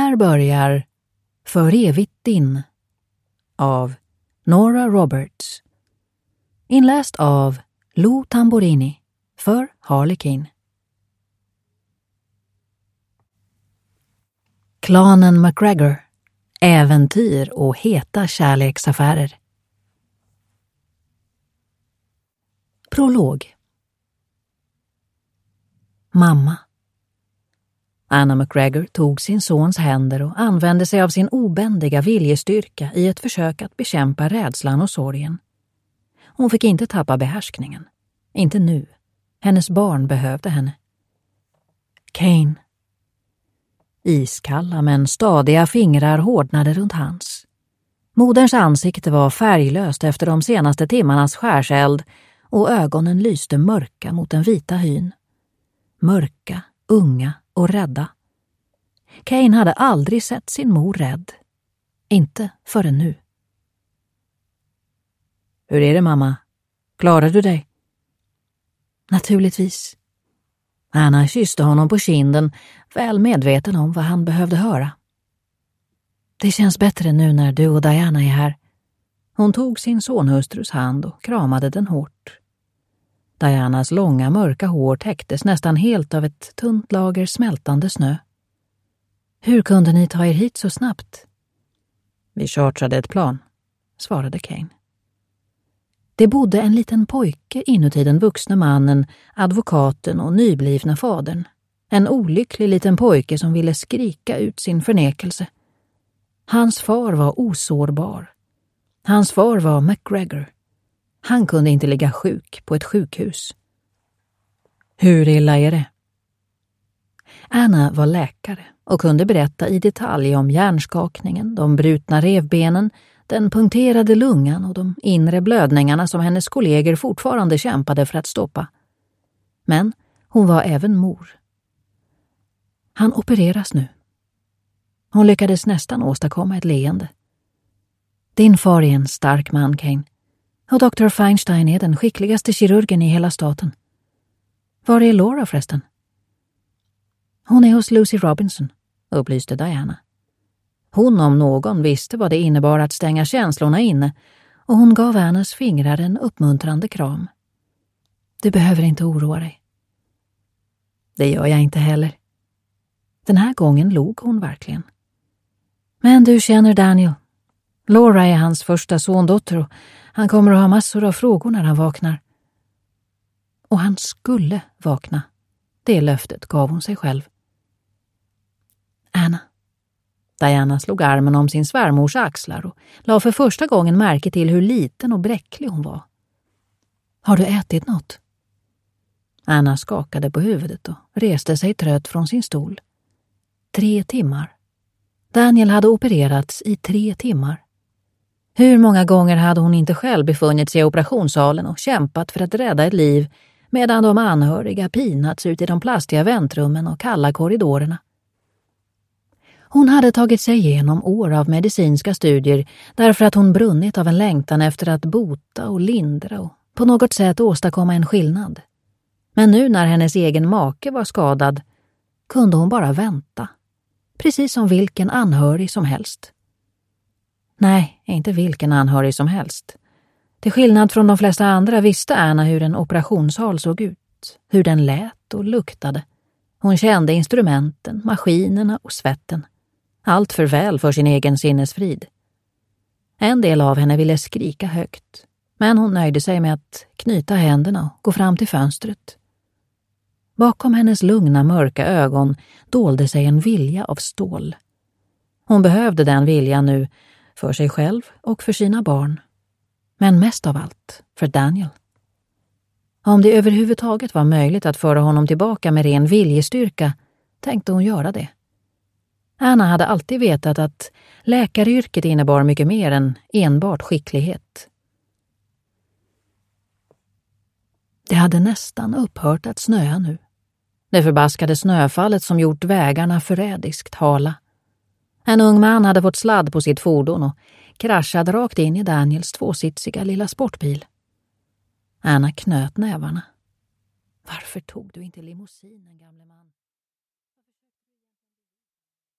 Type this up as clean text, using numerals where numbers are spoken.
Här börjar För evigt din av Nora Roberts. Inläst av Lou Tamborini för Harlequin. Klanen McGregor. Äventyr och heta kärleksaffärer. Prolog. Mamma. Anna McGregor tog sin sons händer och använde sig av sin obändiga viljestyrka i ett försök att bekämpa rädslan och sorgen. Hon fick inte tappa behärskningen. Inte nu. Hennes barn behövde henne. Kane. Iskalla men stadiga fingrar hårdnade runt hans. Moderns ansikte var färglöst efter de senaste timmarnas skärseld och ögonen lyste mörka mot den vita hyn. Mörka, unga och rädda. Kane hade aldrig sett sin mor rädd. Inte förrän nu. Hur är det, mamma? Klarar du dig? Naturligtvis. Anna kysste honom på kinden, väl medveten om vad han behövde höra. Det känns bättre nu när du och Diana är här. Hon tog sin sonhustrus hand och kramade den hårt. Dianas långa mörka hår täcktes nästan helt av ett tunt lager smältande snö. Hur kunde ni ta er hit så snabbt? Vi chartrade ett plan, svarade Kane. Det bodde en liten pojke inuti den vuxna mannen, advokaten och nyblivna fadern. En olycklig liten pojke som ville skrika ut sin förnekelse. Hans far var osårbar. Hans far var McGregor. Han kunde inte ligga sjuk på ett sjukhus. Hur illa är det? Anna var läkare och kunde berätta i detalj om hjärnskakningen, de brutna revbenen, den punkterade lungan och de inre blödningarna som hennes kollegor fortfarande kämpade för att stoppa. Men hon var även mor. Han opereras nu. Hon lyckades nästan åstadkomma ett leende. Din far är en stark man, Kane. Och Dr. Feinstein är den skickligaste kirurgen i hela staten. Var är Laura förresten? Hon är hos Lucy Robinson, upplyste Diana. Hon om någon visste vad det innebar att stänga känslorna inne och hon gav Annas fingrar en uppmuntrande kram. Du behöver inte oroa dig. Det gör jag inte heller. Den här gången log hon verkligen. Men du känner Daniel. Laura är hans första sondotter och han kommer att ha massor av frågor när han vaknar. Och han skulle vakna. Det löftet gav hon sig själv. Anna. Diana slog armen om sin svärmors axlar och la för första gången märke till hur liten och bräcklig hon var. Har du ätit något? Anna skakade på huvudet och reste sig trött från sin stol. 3 timmar. Daniel hade opererats i 3 timmar. Hur många gånger hade hon inte själv befunnit sig i operationssalen och kämpat för att rädda ett liv medan de anhöriga pinats ut i de plastiga väntrummen och kalla korridorerna. Hon hade tagit sig igenom år av medicinska studier därför att hon brunnit av en längtan efter att bota och lindra och på något sätt åstadkomma en skillnad. Men nu när hennes egen make var skadad kunde hon bara vänta. Precis som vilken anhörig som helst. Nej, inte vilken anhörig som helst. Till skillnad från de flesta andra visste Anna hur en operationssal såg ut, hur den lät och luktade. Hon kände instrumenten, maskinerna och svetten. Allt för väl för sin egen sinnesfrid. En del av henne ville skrika högt, men hon nöjde sig med att knyta händerna och gå fram till fönstret. Bakom hennes lugna mörka ögon dolde sig en vilja av stål. Hon behövde den viljan nu för sig själv och för sina barn. Men mest av allt för Daniel. Om det överhuvudtaget var möjligt att föra honom tillbaka med ren viljestyrka tänkte hon göra det. Anna hade alltid vetat att läkaryrket innebar mycket mer än enbart skicklighet. Det hade nästan upphört att snöa nu. Det förbaskade snöfallet som gjort vägarna förrädiskt hala. En ung man hade fått sladd på sitt fordon och kraschade rakt in i Daniels 2-sitsiga lilla sportbil. Anna knöt nävarna. Varför tog du inte limousinen, gamle man?